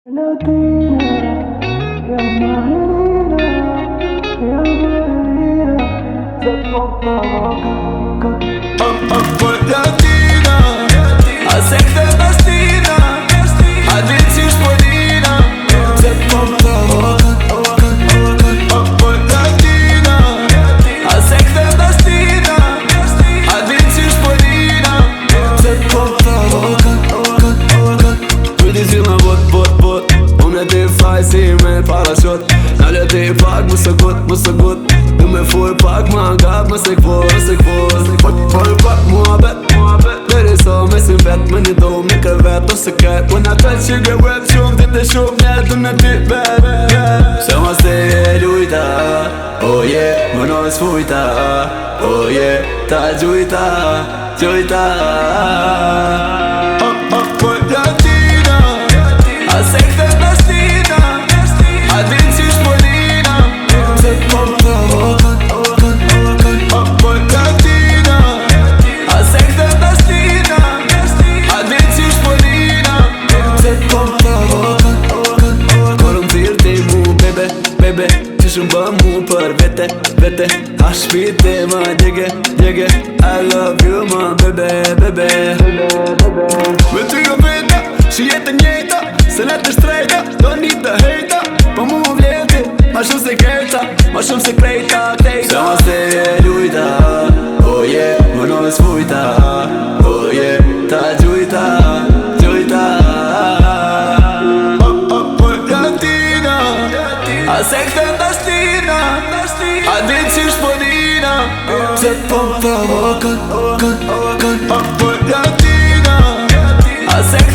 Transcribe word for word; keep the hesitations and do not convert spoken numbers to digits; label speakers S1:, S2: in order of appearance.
S1: Latina, ja Marina, ja Marina, zapomniała
S2: Up, up, put latina, a secta Bastina, a dzieci szpodina, zapomniała Up, put latina, a secta Bastina, a dzieci szpodina, zapomniała Puoi dirmi bot, bot, bot Una te fai simil parashot Nalja te pak, më së gut, më së gut Në me full pak, ma ngap, më se këvo, se këvo Fol, fol pak, mua bet, mua bet Dere sa me si vet, me një dom, një krevet ose ket When I touch you get wet, shumë dit dhe shumë njerë Du në ty bet, Se ma se e lujta, oh yeah Më në s'fujta, oh yeah Ta gjujta, gjujta Up, up, put latina A secta Bastina A dzieci szpodina Zapomniała Up, put latina A secta Bastina A dzieci szpodina Zapomniała Korëm t'il ti mu, bebe, bebe Që shumë bë mu për vete, vete A shpite ma djege, djege I love you ma bebe, bebe Me ty jo veta, që jetë njejta Se le të shtrejta, do një të hejta Po mu vleti, ma shumë sekreta Ma shumë sekreta, krejta Se ma se e lujta, oh yeah Më në s'fujta, oh yeah Ta gjujta, gjujta Up, up, put latina A secta Bastina A dzieci szpodina Zapomniała Up, put latina A secta